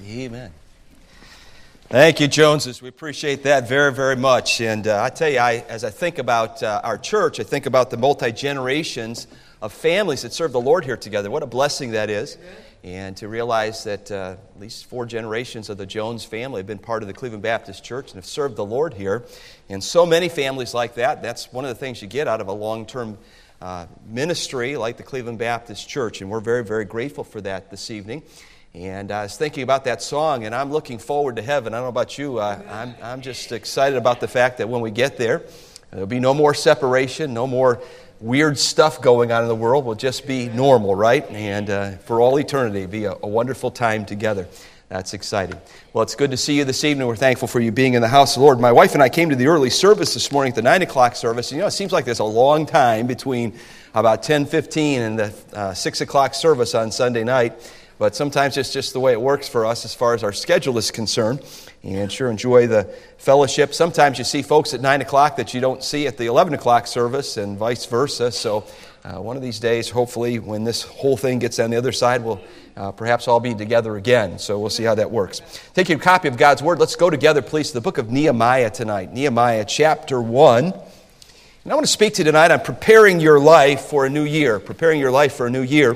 Amen. Thank you, Joneses. We appreciate that very, very much. And I tell you, as I think about our church, I think about the multi-generations of families that serve the Lord here together. What a blessing that is. And to realize that at least 4 generations of the Jones family have been part of the Cleveland Baptist Church and have served the Lord here. And so many families like that, that's one of the things you get out of a long-term ministry like the Cleveland Baptist Church. And we're very, very grateful for that this evening. And I was thinking about that song, and I'm looking forward to heaven. I don't know about you. I'm just excited about the fact that when we get there, there'll be no more separation, no more weird stuff going on in the world. We'll just be normal, right? And for all eternity, be a wonderful time together. That's exciting. Well, it's good to see you this evening. We're thankful for you being in the house of the Lord. My wife and I came to the early service this morning at the 9 o'clock service. And, it seems like there's a long time between about 10:15 and the 6 o'clock service on Sunday night. But sometimes it's just the way it works for us as far as our schedule is concerned. And sure enjoy the fellowship. Sometimes you see folks at 9 o'clock that you don't see at the 11 o'clock service and vice versa. So one of these days, hopefully, when this whole thing gets on the other side, we'll perhaps all be together again. So we'll see how that works. Take your copy of God's Word. Let's go together, please, to the book of Nehemiah tonight. Nehemiah chapter 1. And I want to speak to you tonight on preparing your life for a new year. Preparing your life for a new year.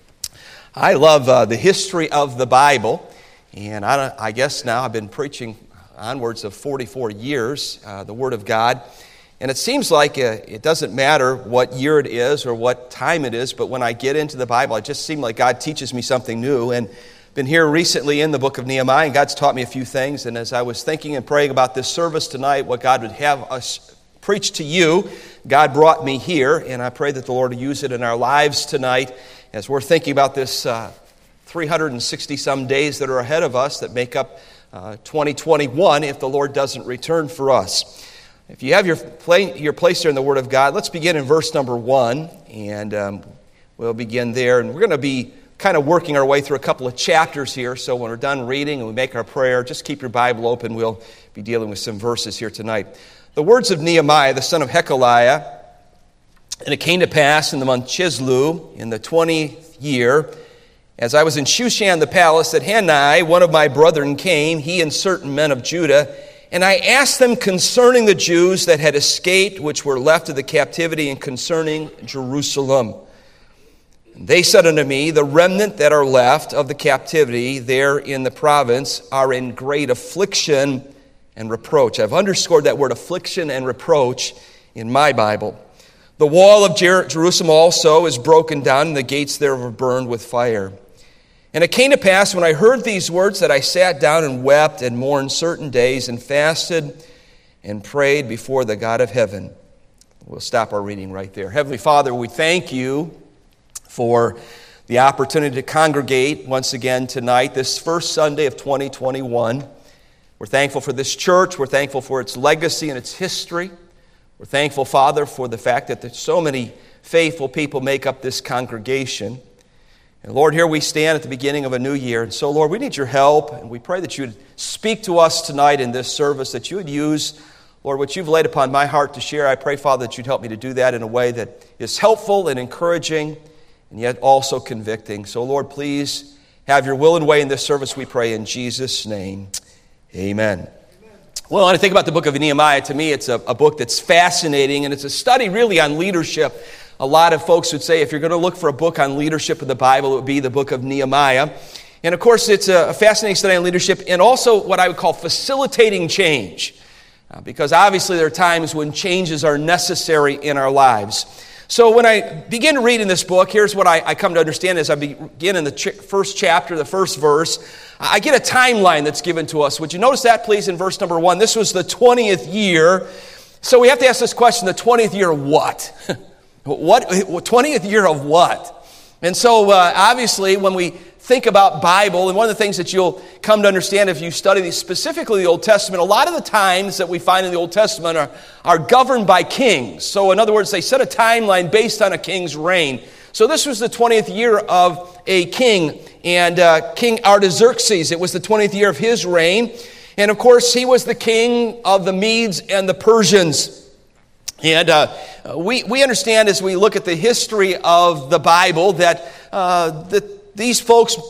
I love the history of the Bible, and I guess now I've been preaching onwards of 44 years, the Word of God, and it seems like it doesn't matter what year it is or what time it is, but when I get into the Bible, it just seems like God teaches me something new, and been here recently in the book of Nehemiah, and God's taught me a few things, and as I was thinking and praying about this service tonight, what God would have us preach to you, God brought me here, and I pray that the Lord will use it in our lives tonight, as we're thinking about this 360-some days that are ahead of us that make up 2021 if the Lord doesn't return for us. If you have your place there in the Word of God, let's begin in verse number 1, and we'll begin there. And we're going to be kind of working our way through a couple of chapters here, so when we're done reading and we make our prayer, just keep your Bible open. We'll be dealing with some verses here tonight. The words of Nehemiah, the son of Hekeliah. And it came to pass in the month Chislew, in the 20th year, as I was in Shushan the palace, that Hanani, one of my brethren, came, he and certain men of Judah, and I asked them concerning the Jews that had escaped, which were left of the captivity, and concerning Jerusalem. And they said unto me, the remnant that are left of the captivity there in the province are in great affliction and reproach. I've underscored that word affliction and reproach in my Bible. The wall of Jerusalem also is broken down, and the gates thereof are burned with fire. And it came to pass, when I heard these words, that I sat down and wept and mourned certain days, and fasted and prayed before the God of heaven. We'll stop our reading right there. Heavenly Father, we thank you for the opportunity to congregate once again tonight, this first Sunday of 2021. We're thankful for this church. We're thankful for its legacy and its history. We're thankful, Father, for the fact that so many faithful people make up this congregation. And Lord, here we stand at the beginning of a new year. And so, Lord, we need your help, and we pray that you would speak to us tonight in this service, that you would use, Lord, what you've laid upon my heart to share. I pray, Father, that you'd help me to do that in a way that is helpful and encouraging, and yet also convicting. So, Lord, please have your will and way in this service, we pray in Jesus' name. Amen. Well, when I think about the book of Nehemiah, to me it's a book that's fascinating, and it's a study really on leadership. A lot of folks would say if you're going to look for a book on leadership in the Bible, it would be the book of Nehemiah. And of course, it's a fascinating study on leadership and also what I would call facilitating change. Because obviously there are times when changes are necessary in our lives. So when I begin reading this book, here's what I come to understand as I begin in the first chapter, the first verse. I get a timeline that's given to us. Would you notice that, please, in verse number 1? This was the 20th year. So we have to ask this question, the 20th year of what? What 20th year of what? And so obviously when we think about Bible, and one of the things that you'll come to understand if you study specifically the Old Testament, a lot of the times that we find in the Old Testament are governed by kings. So in other words, they set a timeline based on a king's reign. So this was the 20th year of a king, and King Artaxerxes. It was the 20th year of his reign. And of course, he was the king of the Medes and the Persians. And we understand as we look at the history of the Bible that these folks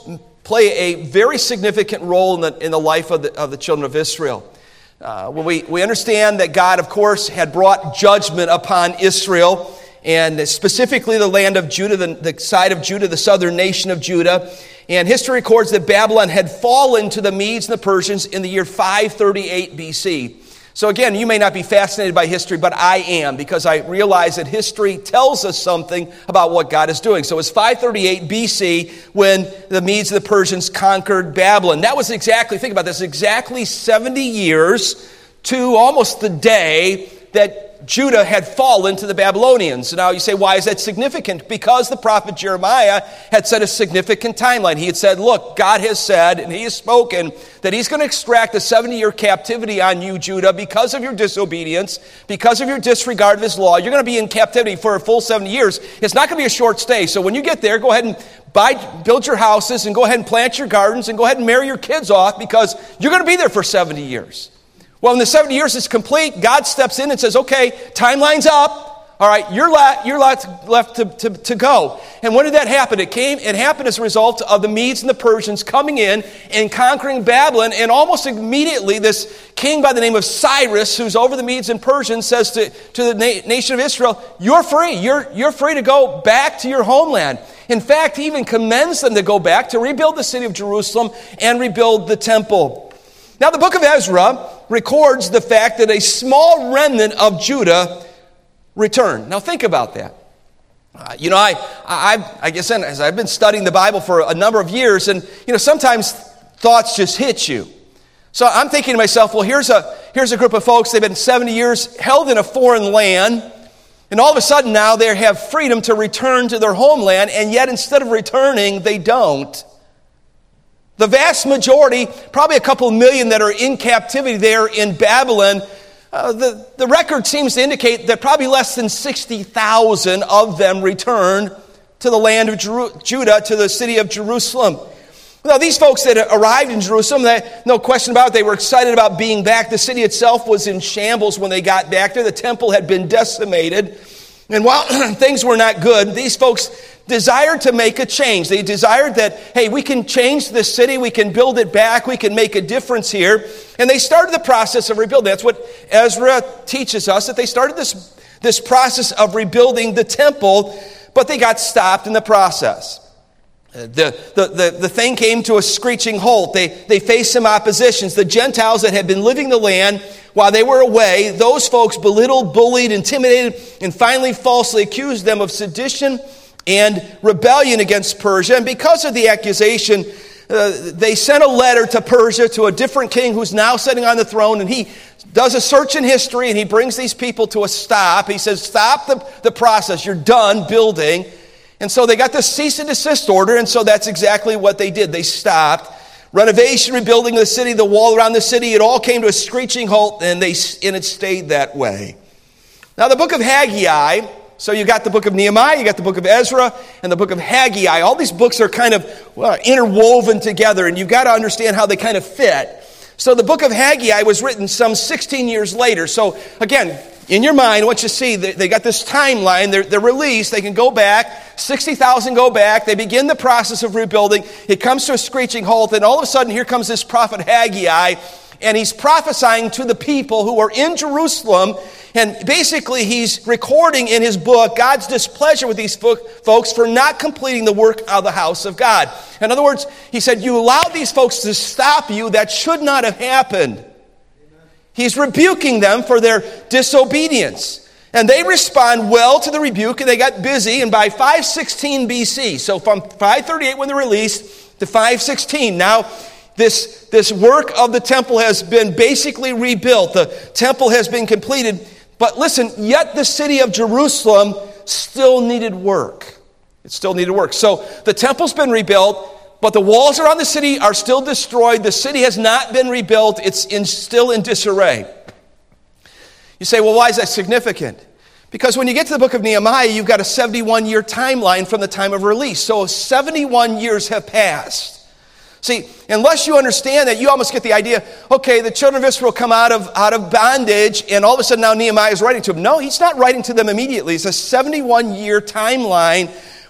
play a very significant role in the life of the children of Israel. When we understand that God, of course, had brought judgment upon Israel, and specifically the land of Judah, the side of Judah, the southern nation of Judah. And history records that Babylon had fallen to the Medes and the Persians in the year 538 BC. So again, you may not be fascinated by history, but I am, because I realize that history tells us something about what God is doing. So it's 538 BC when the Medes and the Persians conquered Babylon. That was exactly, think about this, exactly 70 years to almost the day that Judah had fallen to the Babylonians. Now you say, why is that significant? Because the prophet Jeremiah had set a significant timeline. He had said, look, God has said, and he has spoken, that he's going to extract a 70-year captivity on you, Judah, because of your disobedience, because of your disregard of his law. You're going to be in captivity for a full 70 years. It's not going to be a short stay. So when you get there, go ahead and build your houses, and go ahead and plant your gardens, and go ahead and marry your kids off, because you're going to be there for 70 years. Well, when the 70 years is complete, God steps in and says, okay, timeline's up. All right, you're left to go. And when did that happen? It happened as a result of the Medes and the Persians coming in and conquering Babylon. And almost immediately, this king by the name of Cyrus, who's over the Medes and Persians, says to the nation of Israel, you're free. You're free to go back to your homeland. In fact, he even commends them to go back to rebuild the city of Jerusalem and rebuild the temple. Now, the book of Ezra records the fact that a small remnant of Judah returned. Now, think about that. I guess as I've been studying the Bible for a number of years, and sometimes thoughts just hit you. So I'm thinking to myself, well, here's a group of folks. They've been 70 years held in a foreign land, and all of a sudden now they have freedom to return to their homeland, and yet instead of returning, they don't. The vast majority, probably a couple million that are in captivity there in Babylon, the record seems to indicate that probably less than 60,000 of them returned to the land of Judah, to the city of Jerusalem. Now, these folks that arrived in Jerusalem, no question about it, they were excited about being back. The city itself was in shambles when they got back there. The temple had been decimated. And while things were not good, these folks desired to make a change. They desired that, hey, we can change the city, we can build it back, we can make a difference here. And they started the process of rebuilding. That's what Ezra teaches us, that they started this process of rebuilding the temple, but they got stopped in the process. The thing came to a screeching halt. They faced some oppositions. The Gentiles that had been living the land while they were away, those folks belittled, bullied, intimidated, and finally falsely accused them of sedition and rebellion against Persia. And because of the accusation, they sent a letter to Persia, to a different king who's now sitting on the throne, and he does a search in history, and he brings these people to a stop. He says, stop the process. You're done building. And so they got this cease and desist order, and so that's exactly what they did. They stopped. Renovation, rebuilding of the city, the wall around the city, it all came to a screeching halt, and it stayed that way. Now, the book of Haggai, so you got the book of Nehemiah, you got the book of Ezra, and the book of Haggai. All these books are kind of interwoven together, and you've got to understand how they kind of fit. So the book of Haggai was written some 16 years later. So again, in your mind, what you see, they got this timeline, they're released, they can go back, 60,000 go back, they begin the process of rebuilding, it comes to a screeching halt, and all of a sudden here comes this prophet Haggai, and he's prophesying to the people who are in Jerusalem, and basically he's recording in his book God's displeasure with these folks for not completing the work of the house of God. In other words, he said, you allowed these folks to stop you, that should not have happened. He's rebuking them for their disobedience. And they respond well to the rebuke, and they got busy. And by 516 BC, so from 538 when they're released to 516, now this work of the temple has been basically rebuilt. The temple has been completed. But listen, yet the city of Jerusalem still needed work. It still needed work. So the temple's been rebuilt, but the walls around the city are still destroyed. The city has not been rebuilt. It's still in disarray. You say, well, why is that significant? Because when you get to the book of Nehemiah, you've got a 71-year timeline from the time of release. So 71 years have passed. See, unless you understand that, you almost get the idea, okay, the children of Israel come out of bondage, and all of a sudden now Nehemiah is writing to them. No, he's not writing to them immediately. It's a 71-year timeline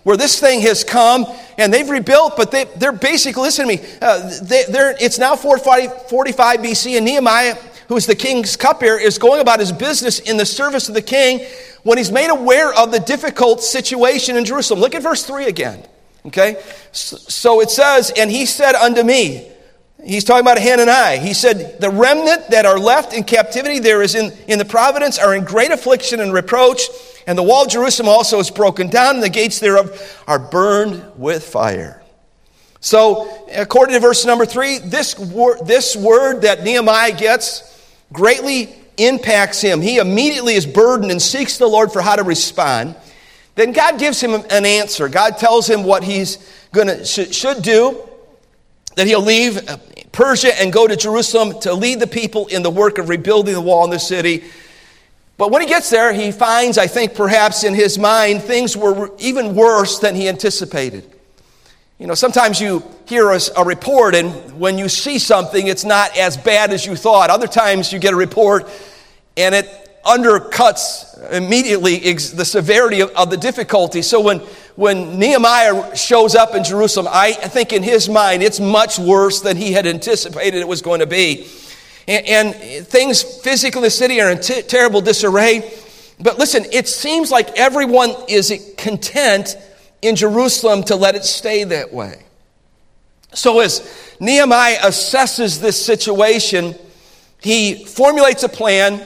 where this thing has come, and they've rebuilt, but they're basically, listen to me, it's now 445 BC, and Nehemiah, who's the king's cupbearer, is going about his business in the service of the king when he's made aware of the difficult situation in Jerusalem. Look at verse 3 again, okay? So it says, and he said unto me, he's talking about Hananiah, he said, the remnant that are left in captivity there is in the province are in great affliction and reproach, and the wall of Jerusalem also is broken down, and the gates thereof are burned with fire. So, according to verse number 3, this word that Nehemiah gets greatly impacts him. He immediately is burdened and seeks the Lord for how to respond. Then God gives him an answer. God tells him what he's should do, that he'll leave Persia and go to Jerusalem to lead the people in the work of rebuilding the wall in the city. But when he gets there, he finds, I think perhaps in his mind, things were even worse than he anticipated. You know, sometimes you hear a report, and when you see something, it's not as bad as you thought. Other times you get a report, and it undercuts immediately the severity of the difficulty. So when Nehemiah shows up in Jerusalem, I think in his mind, it's much worse than he had anticipated it was going to be. And things physically in the city are in terrible disarray. But listen, it seems like everyone is content in Jerusalem to let it stay that way. So as Nehemiah assesses this situation, he formulates a plan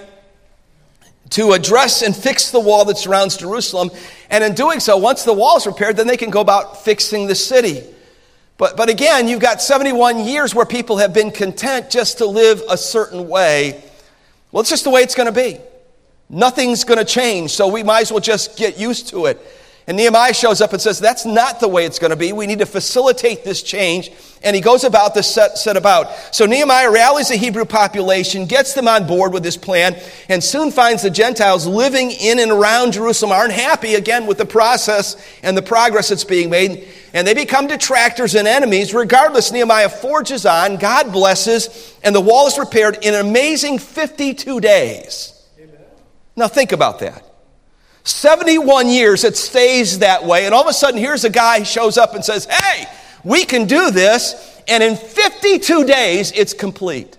to address and fix the wall that surrounds Jerusalem. And in doing so, once the wall is repaired, then they can go about fixing the city. But again, you've got 71 years where people have been content just to live a certain way. Well, it's just the way it's going to be. Nothing's going to change, so we might as well just get used to it. And Nehemiah shows up and says, that's not the way it's going to be. We need to facilitate this change. And he goes about to set about. So Nehemiah rallies the Hebrew population, gets them on board with this plan, and soon finds the Gentiles living in and around Jerusalem aren't happy again with the process and the progress that's being made. And they become detractors and enemies. Regardless, Nehemiah forges on, God blesses, and the wall is repaired in an amazing 52 days. Amen. Now think about that. 71 years it stays that way, and all of a sudden here's a guy who shows up and says, hey, we can do this, and in 52 days it's complete.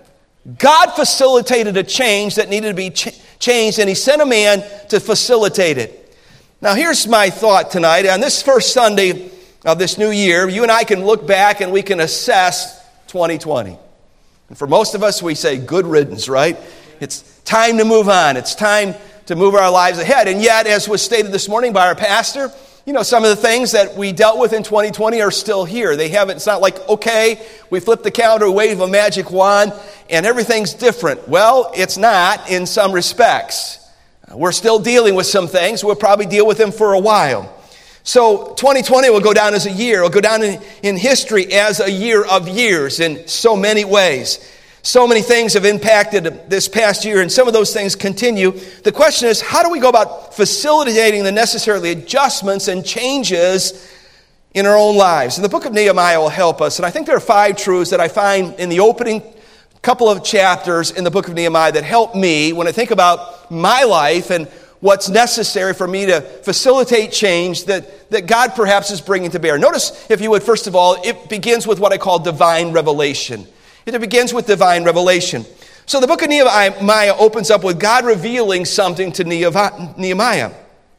God facilitated a change that needed to be changed, and he sent a man to facilitate it. Now here's my thought tonight. On this first Sunday of this new year, you and I can look back and we can assess 2020. And for most of us, we say good riddance, right? It's time to move on. It's time to move our lives ahead. And yet, as was stated this morning by our pastor, you know, some of the things that we dealt with in 2020 are still here. It's not like, okay, we flip the calendar, wave a magic wand, and everything's different. Well, it's not in some respects. We're still dealing with some things. We'll probably deal with them for a while. So 2020 will go down as a year. It will go down in history as a year of years in so many ways. So many things have impacted this past year, and some of those things continue. The question is, how do we go about facilitating the necessary adjustments and changes in our own lives? And the book of Nehemiah will help us. And I think there are 5 truths that I find in the opening couple of chapters in the book of Nehemiah that help me when I think about my life and what's necessary for me to facilitate change that God perhaps is bringing to bear. Notice, if you would, first of all, it begins with what I call divine revelation. It begins with divine revelation. So the book of Nehemiah opens up with God revealing something to Nehemiah.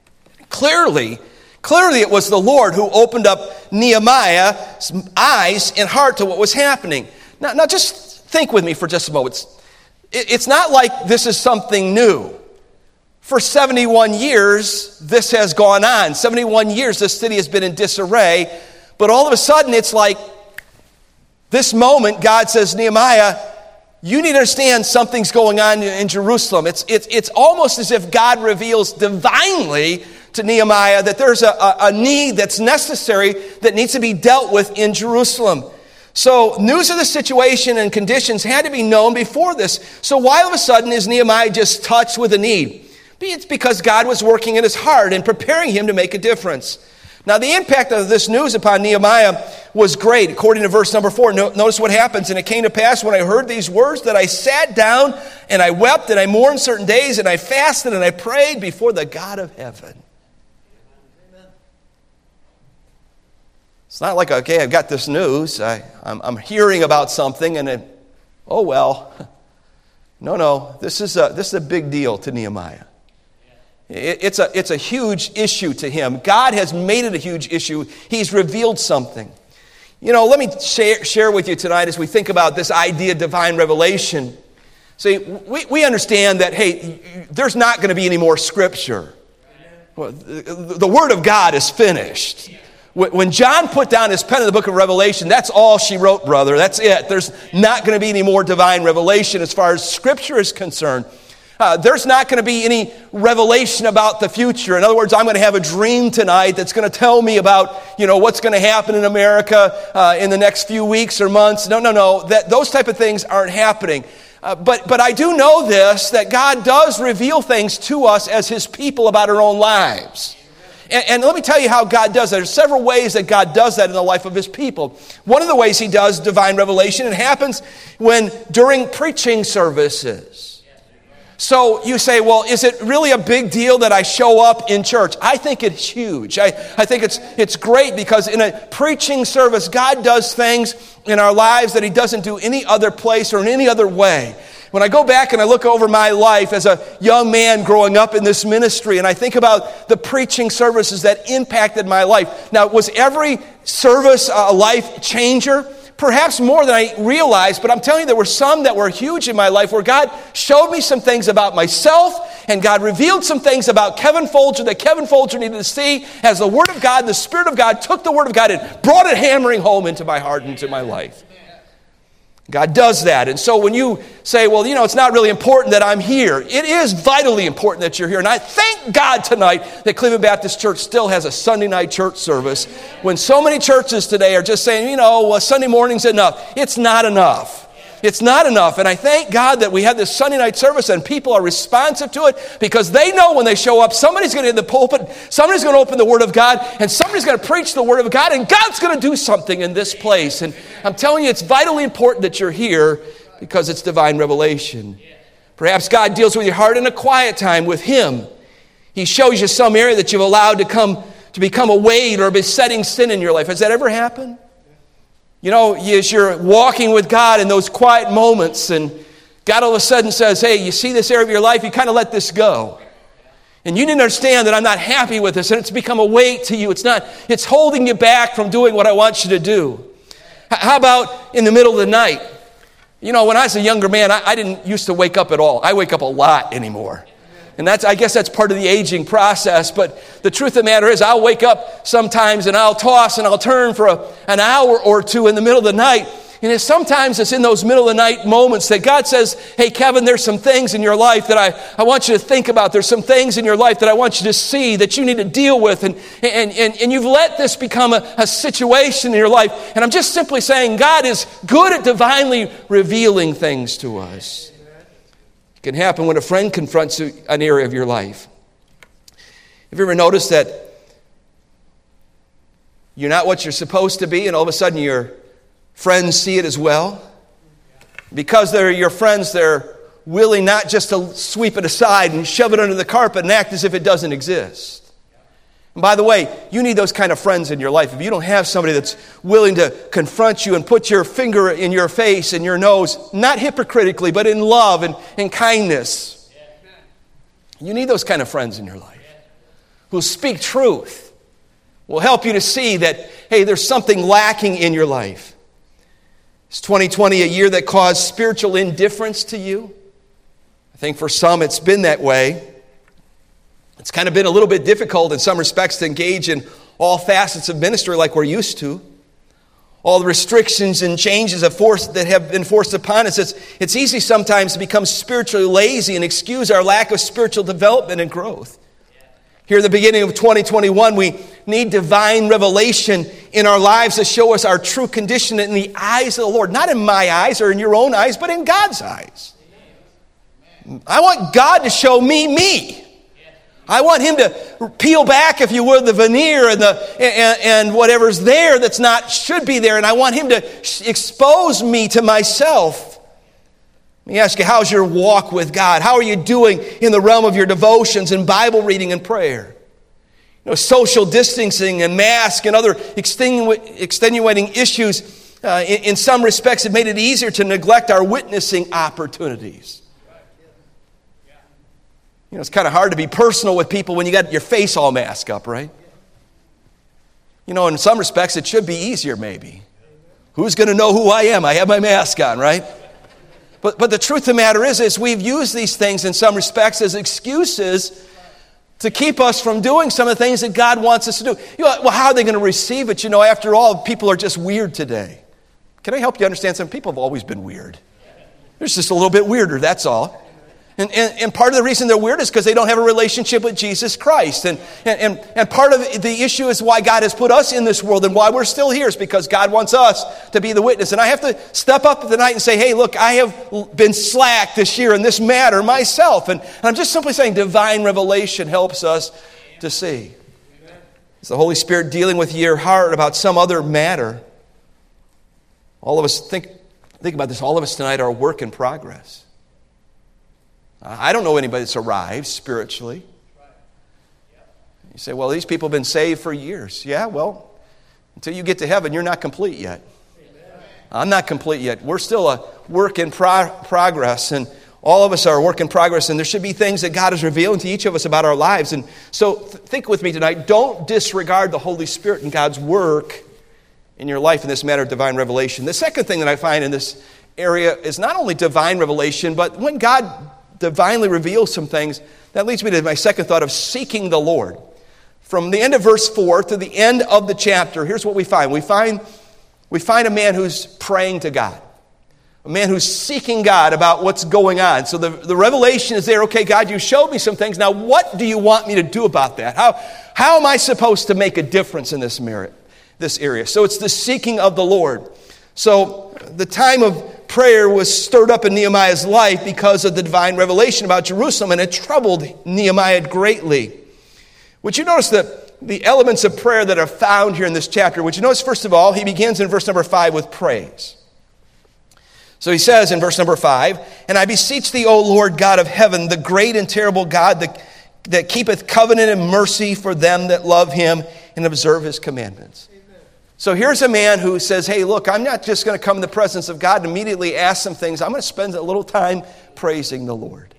Clearly it was the Lord who opened up Nehemiah's eyes and heart to what was happening. Now just think with me for just a moment. It's not like this is something new. For 71 years, this has gone on. 71 years, this city has been in disarray. But all of a sudden, it's like, this moment, God says, Nehemiah, you need to understand something's going on in Jerusalem. It's almost as if God reveals divinely to Nehemiah that there's a need that's necessary that needs to be dealt with in Jerusalem. So news of the situation and conditions had to be known before this. So why all of a sudden is Nehemiah just touched with a need? It's because God was working in his heart and preparing him to make a difference. Now, the impact of this news upon Nehemiah was great. According to verse number 4, notice what happens. And it came to pass when I heard these words that I sat down and I wept and I mourned certain days and I fasted and I prayed before the God of heaven. It's not like, okay, I've got this news. I'm hearing about something and then, oh well. No. This is a big deal to Nehemiah. It's a huge issue to him. God has made it a huge issue. He's revealed something. Let me share with you tonight as we think about this idea of divine revelation. See, we understand that, hey, there's not going to be any more Scripture. Well, the Word of God is finished. When John put down his pen in the book of Revelation, that's all she wrote, brother. That's it. There's not going to be any more divine revelation as far as Scripture is concerned. There's not going to be any revelation about the future. In other words, I'm going to have a dream tonight that's going to tell me about, what's going to happen in America in the next few weeks or months. No. Those type of things aren't happening. But I do know this, that God does reveal things to us as His people about our own lives. And let me tell you how God does that. There's several ways that God does that in the life of His people. One of the ways He does divine revelation, it happens during preaching services. So you say, well, is it really a big deal that I show up in church? I think it's huge. I think it's great because in a preaching service, God does things in our lives that He doesn't do any other place or in any other way. When I go back and I look over my life as a young man growing up in this ministry and I think about the preaching services that impacted my life. Now, was every service a life changer? Perhaps more than I realized, but I'm telling you, there were some that were huge in my life where God showed me some things about myself and God revealed some things about Kevin Folger that Kevin Folger needed to see as the Word of God, the Spirit of God took the Word of God and brought it hammering home into my heart and into my life. God does that. And so when you say, well, it's not really important that I'm here, it is vitally important that you're here. And I thank God tonight that Cleveland Baptist Church still has a Sunday night church service when so many churches today are just saying, Sunday morning's enough. It's not enough. It's not enough. And I thank God that we have this Sunday night service and people are responsive to it because they know when they show up, somebody's going to hit the pulpit, somebody's going to open the Word of God, and somebody's going to preach the Word of God, and God's going to do something in this place. And I'm telling you, it's vitally important that you're here because it's divine revelation. Perhaps God deals with your heart in a quiet time with Him. He shows you some area that you've allowed to become a weight or a besetting sin in your life. Has that ever happened? As you're walking with God in those quiet moments and God all of a sudden says, hey, you see this area of your life, you kind of let this go. And you didn't understand that I'm not happy with this and it's become a weight to you. It's holding you back from doing what I want you to do. How about in the middle of the night? When I was a younger man, I didn't used to wake up at all. I wake up a lot anymore. And I guess that's part of the aging process. But the truth of the matter is I'll wake up sometimes and I'll toss and I'll turn for an hour or two in the middle of the night. And sometimes it's in those middle of the night moments that God says, hey, Kevin, there's some things in your life that I want you to think about. There's some things in your life that I want you to see that you need to deal with. And you've let this become a situation in your life. And I'm just simply saying God is good at divinely revealing things to us. It can happen when a friend confronts an area of your life. Have you ever noticed that you're not what you're supposed to be and all of a sudden your friends see it as well? Because they're your friends, they're willing not just to sweep it aside and shove it under the carpet and act as if it doesn't exist. And by the way, you need those kind of friends in your life. If you don't have somebody that's willing to confront you and put your finger in your face and your nose, not hypocritically, but in love and in kindness, you need those kind of friends in your life who speak truth, will help you to see that, hey, there's something lacking in your life. Is 2020 a year that caused spiritual indifference to you? I think for some it's been that way. It's kind of been a little bit difficult in some respects to engage in all facets of ministry like we're used to. All the restrictions and changes that have been forced upon us. It's easy sometimes to become spiritually lazy and excuse our lack of spiritual development and growth. Here at the beginning of 2021, we need divine revelation in our lives to show us our true condition in the eyes of the Lord. Not in my eyes or in your own eyes, but in God's eyes. I want God to show me. I want Him to peel back, if you will, the veneer and whatever's there that's not should be there. And I want Him to expose me to myself. Let me ask you, how's your walk with God? How are you doing in the realm of your devotions and Bible reading and prayer? social distancing and mask and other extenuating issues in some respects have made it easier to neglect our witnessing opportunities. It's kind of hard to be personal with people when you got your face all masked up, right? In some respects, it should be easier maybe. Who's going to know who I am? I have my mask on, right? But the truth of the matter is we've used these things in some respects as excuses to keep us from doing some of the things that God wants us to do. Well, how are they going to receive it? After all, people are just weird today. Can I help you understand something? People have always been weird. They're just a little bit weirder, that's all. And part of the reason they're weird is because they don't have a relationship with Jesus Christ. And part of the issue is why God has put us in this world and why we're still here is because God wants us to be the witness. And I have to step up tonight and say, hey, look, I have been slack this year in this matter myself. And I'm just simply saying divine revelation helps us to see. Is the Holy Spirit dealing with your heart about some other matter? All of us, think about this, all of us tonight are a work in progress. I don't know anybody that's arrived spiritually. You say, well, these people have been saved for years. Yeah, well, until you get to heaven, you're not complete yet. I'm not complete yet. We're still a work in progress, and all of us are a work in progress, and there should be things that God is revealing to each of us about our lives. And so think with me tonight. Don't disregard the Holy Spirit and God's work in your life in this matter of divine revelation. The second thing that I find in this area is not only divine revelation, but when God divinely reveals some things, that leads me to my second thought of seeking the Lord. From the end of verse 4 to the end of the chapter, here's what we find. We find a man who's praying to God. A man who's seeking God about what's going on. So the revelation is there. Okay, God, you showed me some things. Now, what do you want me to do about that? How am I supposed to make a difference in this area? So it's the seeking of the Lord. So the time of prayer was stirred up in Nehemiah's life because of the divine revelation about Jerusalem, and it troubled Nehemiah greatly. Would you notice the elements of prayer that are found here in this chapter? Would you notice, first of all, he begins in verse number 5 with praise. So he says in verse number 5, "And I beseech thee, O Lord God of heaven, the great and terrible God that keepeth covenant and mercy for them that love him and observe his commandments." So here's a man who says, hey, look, I'm not just going to come in the presence of God and immediately ask some things. I'm going to spend a little time praising the Lord.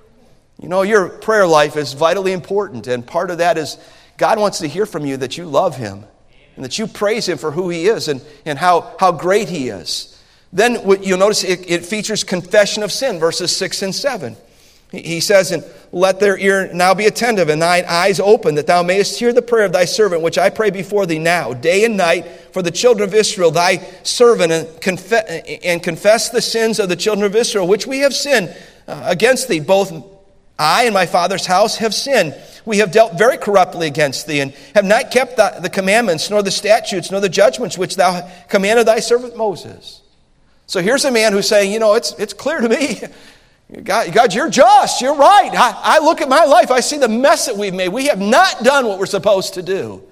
Your prayer life is vitally important, and part of that is God wants to hear from you that you love him and that you praise him for who he is and how great he is. Then you'll notice it features confession of sin, verses 6 and 7. He says, "And let their ear now be attentive, and thine eyes open, that thou mayest hear the prayer of thy servant, which I pray before thee now, day and night, for the children of Israel, thy servant, and confess the sins of the children of Israel, which we have sinned against thee. Both I and my father's house have sinned. We have dealt very corruptly against thee, and have not kept the commandments, nor the statutes, nor the judgments which thou commanded thy servant Moses." So here's a man who's saying, it's clear to me. God, you're just. You're right. I look at my life. I see the mess that we've made. We have not done what we're supposed to do.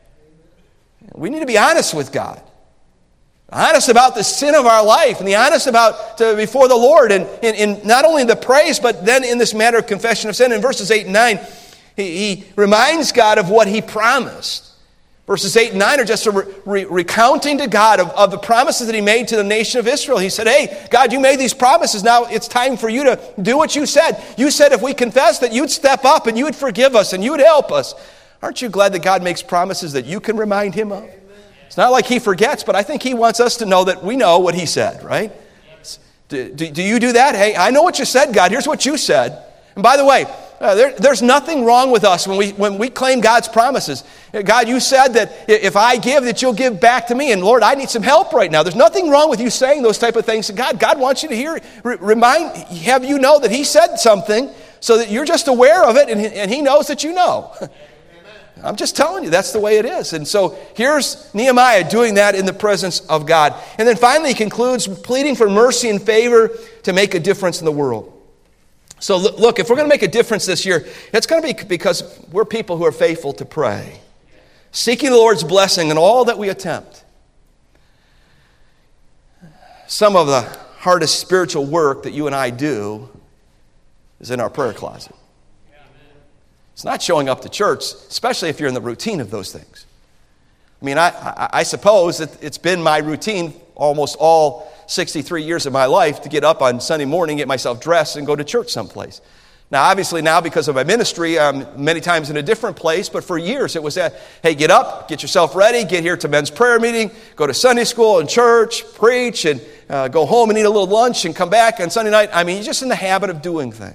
We need to be honest with God. Honest about the sin of our life, and the honest about before the Lord, and in not only the praise, but then in this matter of confession of sin. In verses 8 and 9, he reminds God of what he promised. Verses 8 and 9 are just a recounting to God of the promises that he made to the nation of Israel. He said, hey, God, you made these promises. Now it's time for you to do what you said. You said if we confess that you'd step up and you would forgive us and you would help us. Aren't you glad that God makes promises that you can remind him of? It's not like he forgets, but I think he wants us to know that we know what he said, right? Do you do that? Hey, I know what you said, God. Here's what you said. And by the way, there's nothing wrong with us when we claim God's promises. God, you said that if I give, that you'll give back to me. And Lord, I need some help right now. There's nothing wrong with you saying those type of things to God. God wants you to hear, have you know that he said something so that you're just aware of it and he knows that you know. I'm just telling you, that's the way it is. And so here's Nehemiah doing that in the presence of God. And then finally he concludes pleading for mercy and favor to make a difference in the world. So look, if we're going to make a difference this year, it's going to be because we're people who are faithful to pray, seeking the Lord's blessing in all that we attempt. Some of the hardest spiritual work that you and I do is in our prayer closet. It's not showing up to church, especially if you're in the routine of those things. I mean, I suppose that it's been my routine almost all 63 years of my life to get up on Sunday morning, get myself dressed, and go to church someplace. Now, obviously now because of my ministry, I'm many times in a different place, but for years it was that, hey, get up, get yourself ready, get here to men's prayer meeting, go to Sunday school and church, preach, and go home and eat a little lunch and come back on Sunday night. I mean, you're just in the habit of doing things.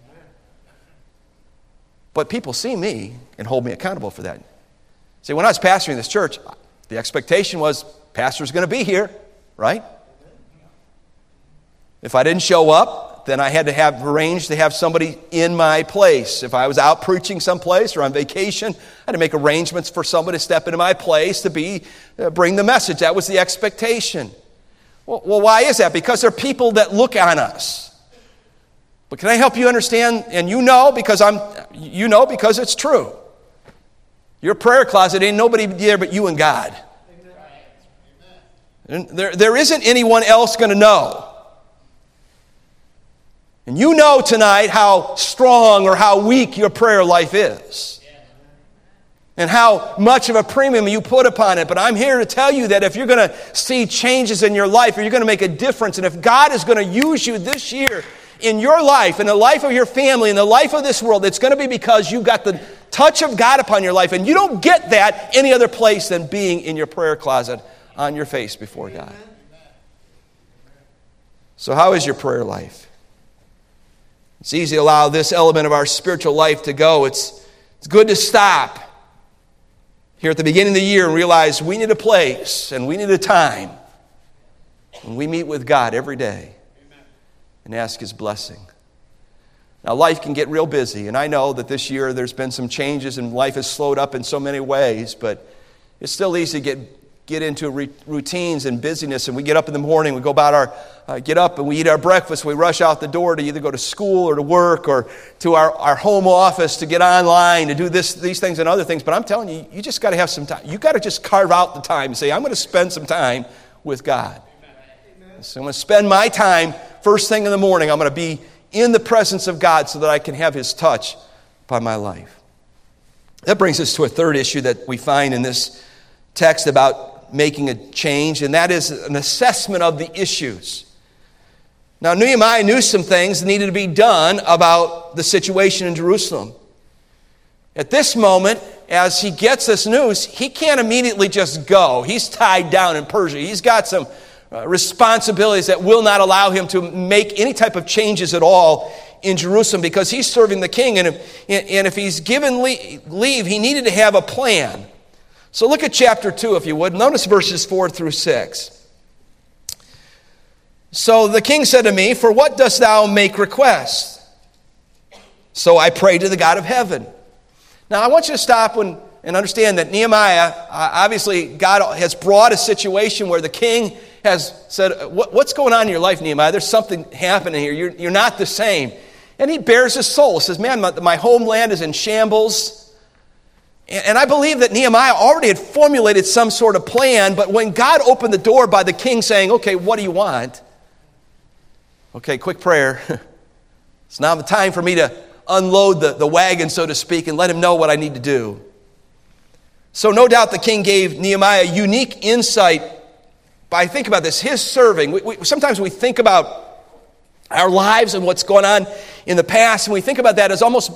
But people see me and hold me accountable for that. See, when I was pastoring this church, the expectation was pastor's going to be here, right? If I didn't show up, then I had to have arranged to have somebody in my place. If I was out preaching someplace or on vacation, I had to make arrangements for somebody to step into my place to bring the message. That was the expectation. Well, why is that? Because there are people that look on us. But can I help you understand? And you know because it's true. Your prayer closet ain't nobody there but you and God. And there isn't anyone else going to know. And you know tonight how strong or how weak your prayer life is. And how much of a premium you put upon it. But I'm here to tell you that if you're going to see changes in your life, or you're going to make a difference, and if God is going to use you this year in your life, in the life of your family, in the life of this world, it's going to be because you've got the touch of God upon your life. And you don't get that any other place than being in your prayer closet on your face before God. So how is your prayer life? It's easy to allow this element of our spiritual life to go. It's good to stop here at the beginning of the year and realize we need a place and we need a time when we meet with God every day and ask His blessing. Now, life can get real busy, and I know that this year there's been some changes and life has slowed up in so many ways, but it's still easy to get into routines and busyness, and we get up in the morning, we go about get up and we eat our breakfast, we rush out the door to either go to school or to work or to our home office to get online, to do these things and other things. But I'm telling you, you just got to have some time. You got to just carve out the time and say, I'm going to spend some time with God. Amen. So I'm going to spend my time first thing in the morning. I'm going to be in the presence of God so that I can have His touch upon my life. That brings us to a third issue that we find in this text about making a change, and that is an assessment of the issues. Now, Nehemiah knew some things that needed to be done about the situation in Jerusalem. At this moment, as he gets this news, he can't immediately just go. He's tied down in Persia. He's got some responsibilities that will not allow him to make any type of changes at all in Jerusalem because he's serving the king. And if he's given leave, he needed to have a plan. So look at chapter 2, if you would. Notice verses 4 through 6. So the king said to me, "For what dost thou make request?" So I prayed to the God of heaven. Now I want you to stop and understand that Nehemiah, obviously God has brought a situation where the king has said, what's going on in your life, Nehemiah? There's something happening here. You're not the same. And he bears his soul. He says, man, my homeland is in shambles. And I believe that Nehemiah already had formulated some sort of plan, but when God opened the door by the king saying, okay, what do you want? Okay, quick prayer. It's now the time for me to unload the wagon, so to speak, and let him know what I need to do. So no doubt the king gave Nehemiah unique insight by, think about this, his serving. Sometimes we think about our lives and what's going on in the past, and we think about that as almost,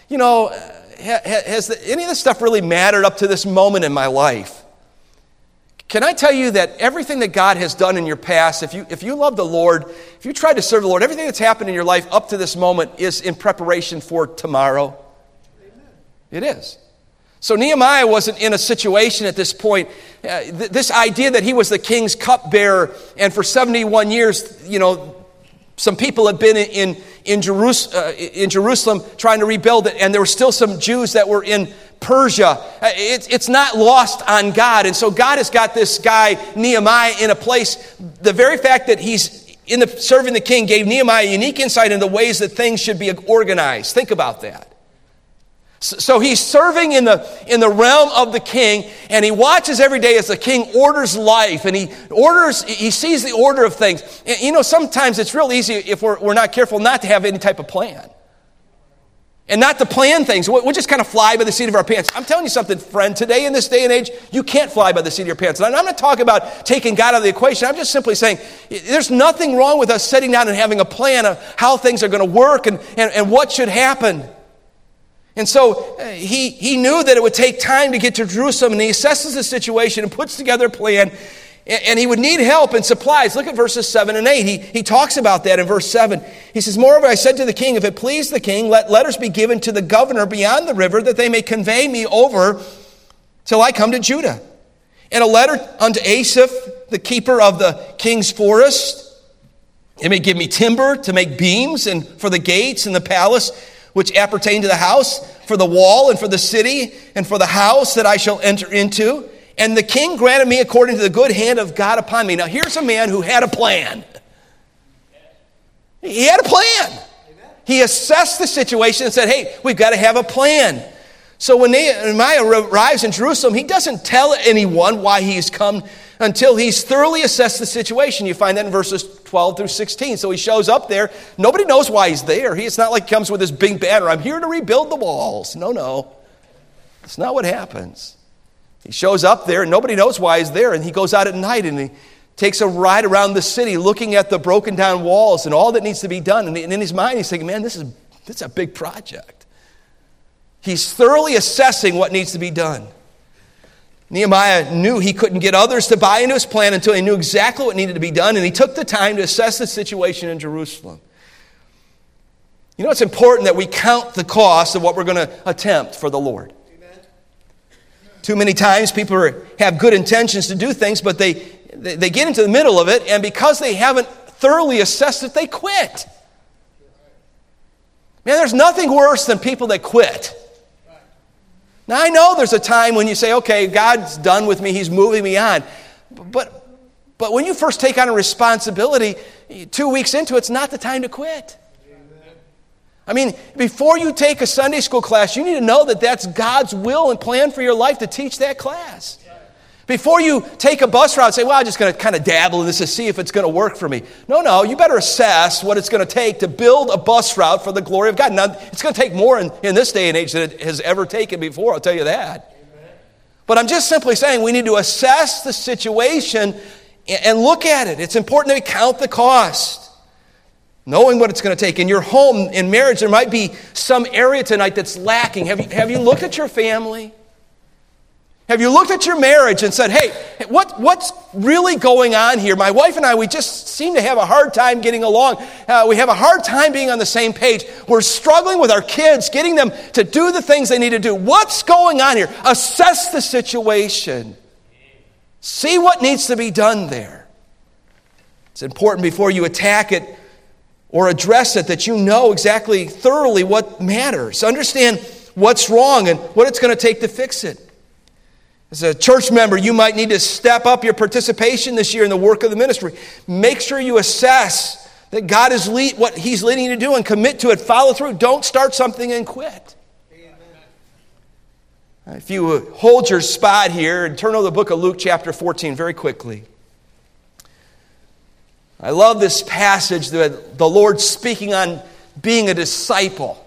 has any of this stuff really mattered up to this moment in my life? Can I tell you that everything that God has done in your past, if you love the Lord, if you try to serve the Lord, everything that's happened in your life up to this moment is in preparation for tomorrow? Amen. It is. So Nehemiah wasn't in a situation at this point. This idea that he was the king's cupbearer, and for 71 years, some people had been in Jerusalem trying to rebuild it, and there were still some Jews that were in Persia. It's not lost on God. And so God has got this guy, Nehemiah, in a place. The very fact that he's serving the king gave Nehemiah unique insight into the ways that things should be organized. Think about that. So he's serving in the realm of the king, and he watches every day as the king orders life, and he sees the order of things. And, sometimes it's real easy if we're not careful not to have any type of plan. And not to plan things. We'll just kind of fly by the seat of our pants. I'm telling you something, friend. Today, in this day and age, you can't fly by the seat of your pants. And I'm not talking about taking God out of the equation. I'm just simply saying there's nothing wrong with us sitting down and having a plan of how things are going to work and what should happen. And so he knew that it would take time to get to Jerusalem, and he assesses the situation and puts together a plan. And he would need help and supplies. Look at verses 7 and 8. He talks about that in verse 7. He says, "Moreover, I said to the king, if it please the king, let letters be given to the governor beyond the river, that they may convey me over till I come to Judah. And a letter unto Asaph, the keeper of the king's forest. It may give me timber to make beams, and for the gates and the palace, which appertain to the house, for the wall and for the city, and for the house that I shall enter into. And the king granted me according to the good hand of God upon me." Now here's a man who had a plan. He had a plan. He assessed the situation and said, hey, we've got to have a plan. So when Nehemiah arrives in Jerusalem, he doesn't tell anyone why he's come until he's thoroughly assessed the situation. You find that in verses 12 through 16. So he shows up there. Nobody knows why he's there. It's not like he comes with this big banner, "I'm here to rebuild the walls." No. That's not what happens. He shows up there, and nobody knows why he's there, and he goes out at night, and he takes a ride around the city looking at the broken down walls and all that needs to be done. And in his mind, he's thinking, man, this is a big project. He's thoroughly assessing what needs to be done. Nehemiah knew he couldn't get others to buy into his plan until he knew exactly what needed to be done, and he took the time to assess the situation in Jerusalem. You know, it's important that we count the cost of what we're going to attempt for the Lord. Too many times people have good intentions to do things, but they get into the middle of it, and because they haven't thoroughly assessed it, they quit. Man, there's nothing worse than people that quit. Now, I know there's a time when you say, okay, God's done with me, He's moving me on. But when you first take on a responsibility, 2 weeks into it, it's not the time to quit. I mean, before you take a Sunday school class, you need to know that that's God's will and plan for your life to teach that class. Before you take a bus route and say, well, I'm just going to kind of dabble in this to see if it's going to work for me. No, you better assess what it's going to take to build a bus route for the glory of God. Now, it's going to take more in this day and age than it has ever taken before, I'll tell you that. Amen. But I'm just simply saying we need to assess the situation and look at it. It's important that we count the cost. Knowing what it's going to take. In your home, in marriage, there might be some area tonight that's lacking. Have you looked at your family? Have you looked at your marriage and said, hey, what's really going on here? My wife and I, we just seem to have a hard time getting along. We have a hard time being on the same page. We're struggling with our kids, getting them to do the things they need to do. What's going on here? Assess the situation. See what needs to be done there. It's important before you attack it or address it that you know exactly thoroughly what matters. Understand what's wrong and what it's going to take to fix it. As a church member, you might need to step up your participation this year in the work of the ministry. Make sure you assess that God is what He's leading you to do and commit to it. Follow through. Don't start something and quit. If you hold your spot here and turn to the book of Luke chapter 14 very quickly. I love this passage that the Lord speaking on being a disciple.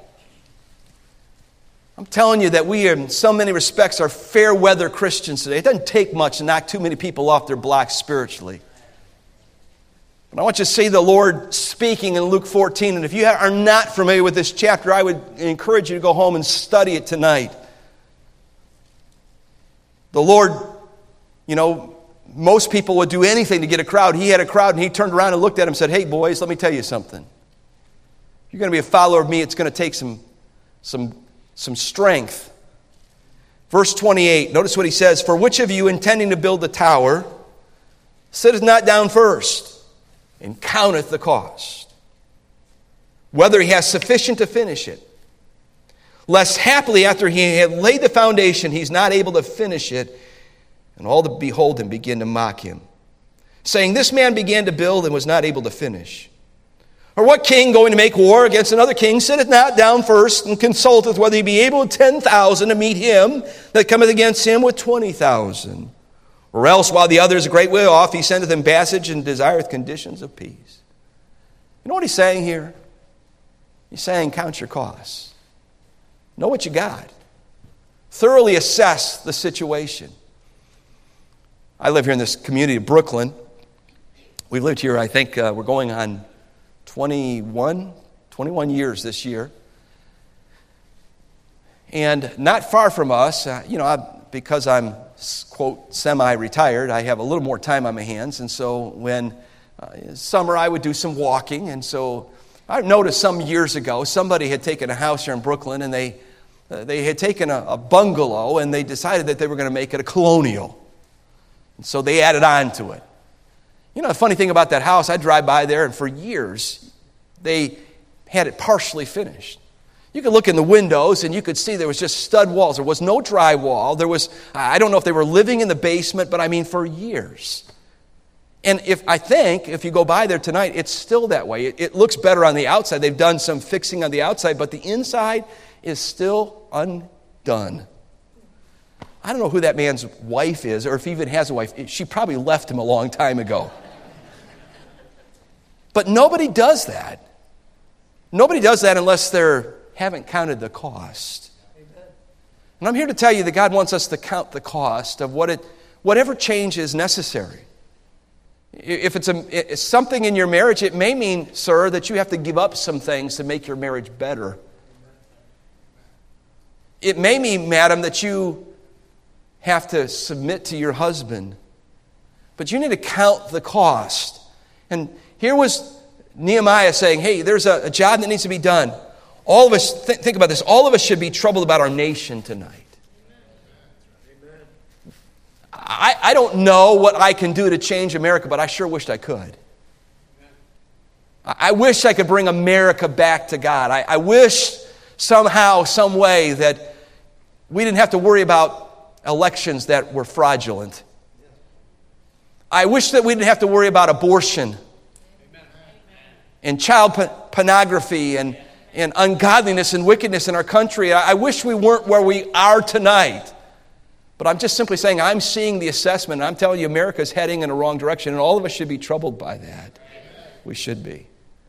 I'm telling you that we, in so many respects, are fair weather Christians today. It doesn't take much to knock too many people off their block spiritually. But I want you to see the Lord speaking in Luke 14. And if you are not familiar with this chapter, I would encourage you to go home and study it tonight. The Lord, most people would do anything to get a crowd. He had a crowd, and He turned around and looked at them and said, hey, boys, let me tell you something. If you're going to be a follower of me, it's going to take some strength. Verse 28, notice what He says. For which of you, intending to build a tower, sitteth not down first, and counteth the cost, whether he has sufficient to finish it? Lest happily, after he had laid the foundation, he's not able to finish it, and all that behold him begin to mock him, saying, this man began to build and was not able to finish. Or what king going to make war against another king sitteth not down first and consulteth whether he be able with 10,000 to meet him that cometh against him with 20,000? Or else, while the other is a great way off, he sendeth him passage and desireth conditions of peace. You know what he's saying here? He's saying, count your costs. Know what you got. Thoroughly assess the situation. I live here in this community of Brooklyn. We've lived here, I think, we're going on 21 years this year. And not far from us, because I'm, quote, semi-retired, I have a little more time on my hands. And so when summer, I would do some walking. And so I noticed some years ago, somebody had taken a house here in Brooklyn, and they had taken a bungalow, and they decided that they were going to make it a colonial. And so they added on to it. You know, the funny thing about that house, I drive by there, and for years, they had it partially finished. You could look in the windows, and you could see there was just stud walls. There was no drywall. There was, I don't know if they were living in the basement, but I mean for years. And if you go by there tonight, it's still that way. It looks better on the outside. They've done some fixing on the outside, but the inside is still undone. I don't know who that man's wife is, or if he even has a wife. She probably left him a long time ago. But nobody does that. Nobody does that unless they haven't counted the cost. And I'm here to tell you that God wants us to count the cost of whatever change is necessary. If it's something in your marriage, it may mean, sir, that you have to give up some things to make your marriage better. It may mean, madam, that you have to submit to your husband. But you need to count the cost. And here was Nehemiah saying, hey, there's a job that needs to be done. All of us, think about this, all of us should be troubled about our nation tonight. I don't know what I can do to change America, but I sure wished I could. I wish I could bring America back to God. I wish somehow, some way that we didn't have to worry about elections that were fraudulent. I wish that we didn't have to worry about abortion and child pornography and ungodliness and wickedness in our country. I wish we weren't where we are tonight. But I'm just simply saying I'm seeing the assessment, and I'm telling you America's heading in the wrong direction, and all of us should be troubled by that. We should be.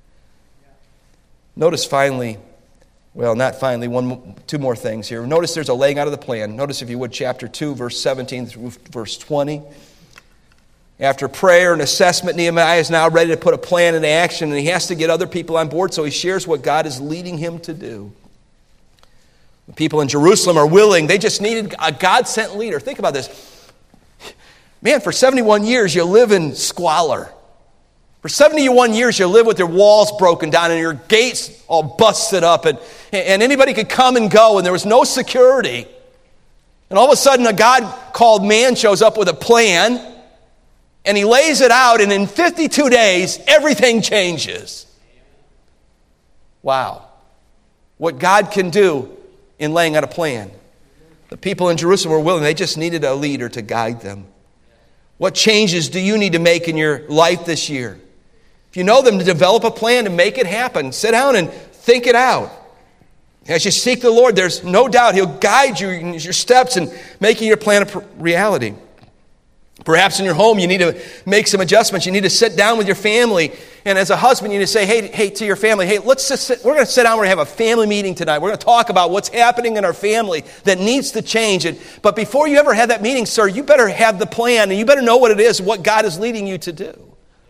Notice finally, well, not finally, two more things here. Notice there's a laying out of the plan. Notice, if you would, chapter 2, verse 17 through verse 20. After prayer and assessment, Nehemiah is now ready to put a plan into action, and he has to get other people on board, so he shares what God is leading him to do. The people in Jerusalem are willing. They just needed a God-sent leader. Think about this. Man, for 71 years, you live in squalor. For 71 years, you live with your walls broken down and your gates all busted up, and anybody could come and go, and there was no security. And all of a sudden, a God-called man shows up with a plan, and he lays it out, and in 52 days, everything changes. Wow. What God can do in laying out a plan. The people in Jerusalem were willing. They just needed a leader to guide them. What changes do you need to make in your life this year? If you know them, to develop a plan to make it happen. Sit down and think it out. As you seek the Lord, there's no doubt He'll guide you in your steps in making your plan a reality. Perhaps in your home, you need to make some adjustments. You need to sit down with your family. And as a husband, you need to say, hey, to your family, hey, let's just sit. We're going to sit down. We're going to have a family meeting tonight. We're going to talk about what's happening in our family that needs to change. But before you ever have that meeting, sir, you better have the plan, and you better know what it is, what God is leading you to do.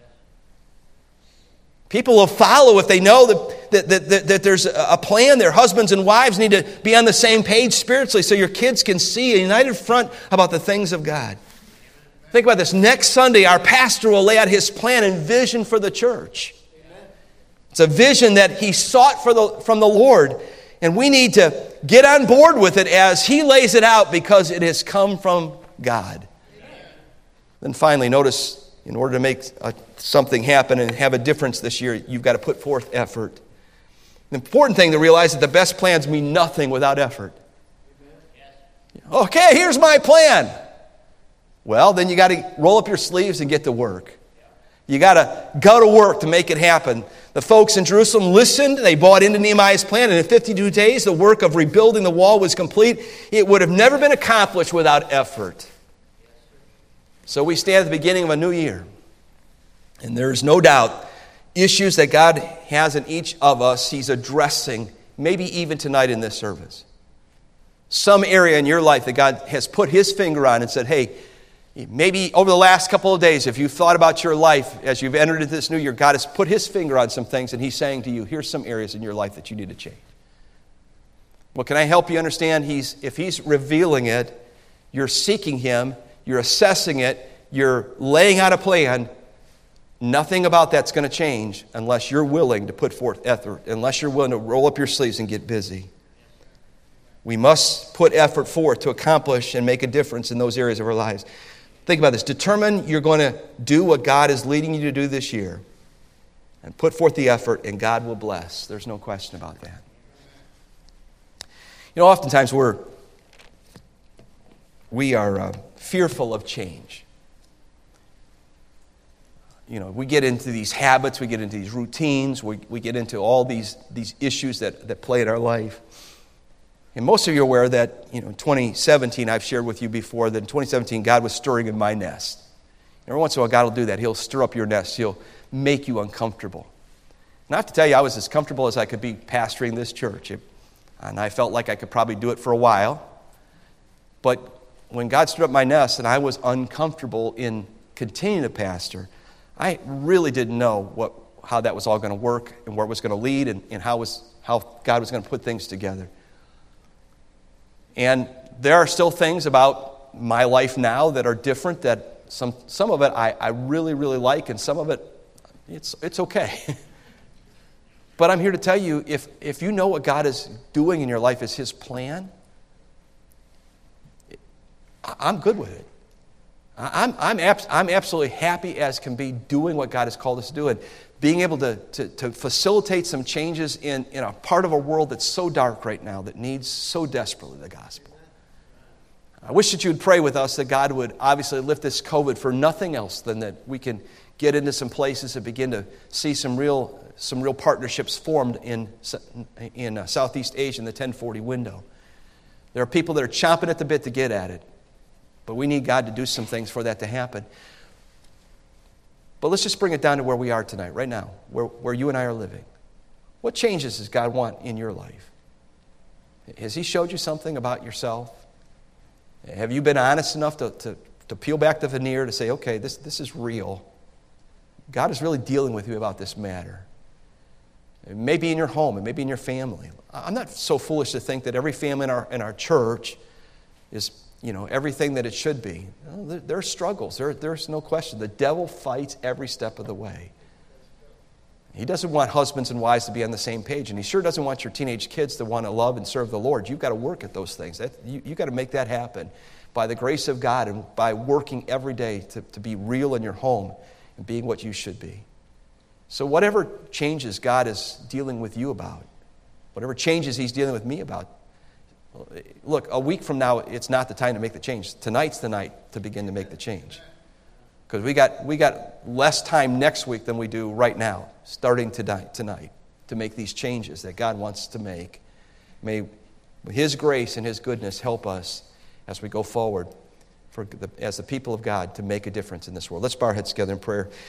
People will follow if they know that there's a plan. Their husbands and wives need to be on the same page spiritually so your kids can see a united front about the things of God. Think about this. Next Sunday, our pastor will lay out his plan and vision for the church. It's a vision that he sought from the Lord. And we need to get on board with it as he lays it out because it has come from God. Then finally, notice, in order to make something happen and have a difference this year, you've got to put forth effort. The important thing to realize is that the best plans mean nothing without effort. Okay, here's my plan. Well, then you got to roll up your sleeves and get to work. You got to go to work to make it happen. The folks in Jerusalem listened. They bought into Nehemiah's plan. And in 52 days, the work of rebuilding the wall was complete. It would have never been accomplished without effort. So we stand at the beginning of a new year. And there's no doubt issues that God has in each of us He's addressing, maybe even tonight in this service. some area in your life that God has put His finger on and said, hey, maybe over the last couple of days, if you've thought about your life as you've entered into this new year, God has put His finger on some things and He's saying to you, here's some areas in your life that you need to change. Well, can I help you understand? If He's revealing it, you're seeking Him, you're assessing it, you're laying out a plan, nothing about that's going to change unless you're willing to put forth effort, unless you're willing to roll up your sleeves and get busy. We must put effort forth to accomplish and make a difference in those areas of our lives. Think about this. Determine you're going to do what God is leading you to do this year. And put forth the effort, and God will bless. There's no question about that. You know, oftentimes we are fearful of change. You know, we get into these habits, we get into these routines, we get into all these issues that play in our life. And most of you are aware that, in 2017, I've shared with you before that in 2017, God was stirring in my nest. Every once in a while, God will do that. He'll stir up your nest. He'll make you uncomfortable. And I have to tell you, I was as comfortable as I could be pastoring this church. And I felt like I could probably do it for a while. But when God stirred up my nest and I was uncomfortable in continuing to pastor, I really didn't know how that was all going to work and where it was going to lead and how God was going to put things together. And there are still things about my life now that are different, that some of it I really, really like, and some of it, it's okay. But I'm here to tell you, if you know what God is doing in your life is His plan, I'm good with it. I'm absolutely happy as can be doing what God has called us to do, and being able to facilitate some changes in a part of a world that's so dark right now that needs so desperately the gospel. I wish that you would pray with us that God would obviously lift this COVID for nothing else than that we can get into some places and begin to see some real partnerships formed in Southeast Asia in the 1040 window. There are people that are chomping at the bit to get at it, but we need God to do some things for that to happen. But let's just bring it down to where we are tonight, right now, where you and I are living. What changes does God want in your life? Has He showed you something about yourself? Have you been honest enough to peel back the veneer to say, okay, this is real. God is really dealing with you about this matter. It may be in your home, it may be in your family. I'm not so foolish to think that every family in our church is everything that it should be. There are struggles. There's no question. The devil fights every step of the way. He doesn't want husbands and wives to be on the same page, and he sure doesn't want your teenage kids to want to love and serve the Lord. You've got to work at those things. You've got to make that happen by the grace of God and by working every day to be real in your home and being what you should be. So whatever changes God is dealing with you about, whatever changes He's dealing with me about, look, a week from now, it's not the time to make the change. Tonight's the night to begin to make the change. Because we got less time next week than we do right now, starting tonight, to make these changes that God wants to make. May His grace and His goodness help us as we go forward as the people of God to make a difference in this world. Let's bow our heads together in prayer.